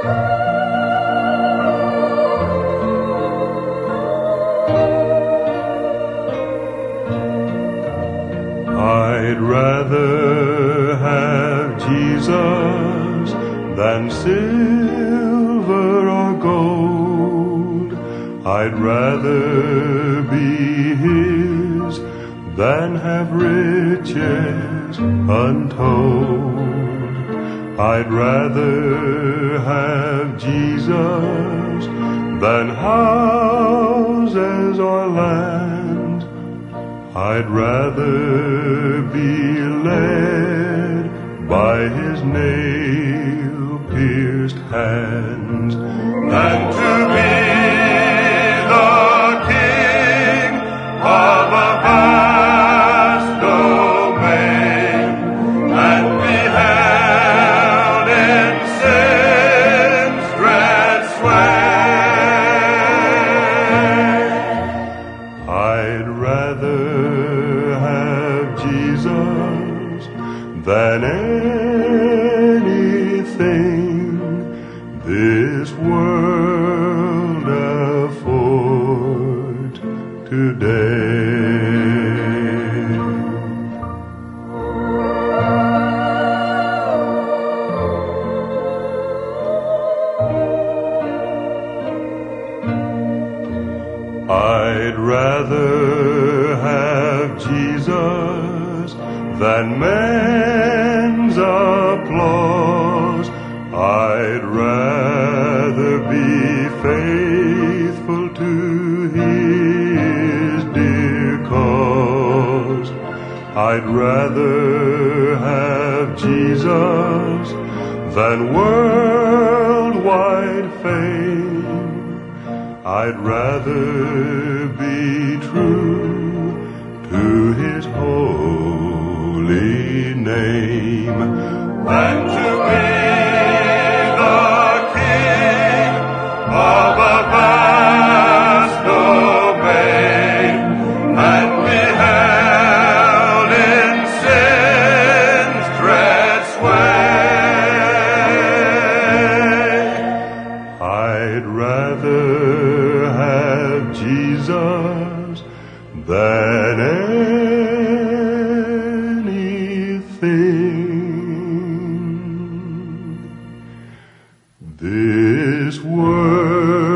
I'd rather have Jesus than silver or gold. I'd rather be His than have riches untold. I'd rather have Jesus than houses or land. I'd rather be led by His nail-pierced hands than to be the king of a vast domain and be held in sin's dread sway. I'd rather have Jesus than anything this world affords today. I'd rather have Jesus than men's applause. I'd rather be faithful to His dear cause. I'd rather have Jesus than worldwide fame. I'd rather be true to His holy name than to be the king of a vast domain and be held in sin's dread sway. I'd rather have Jesus than anything this world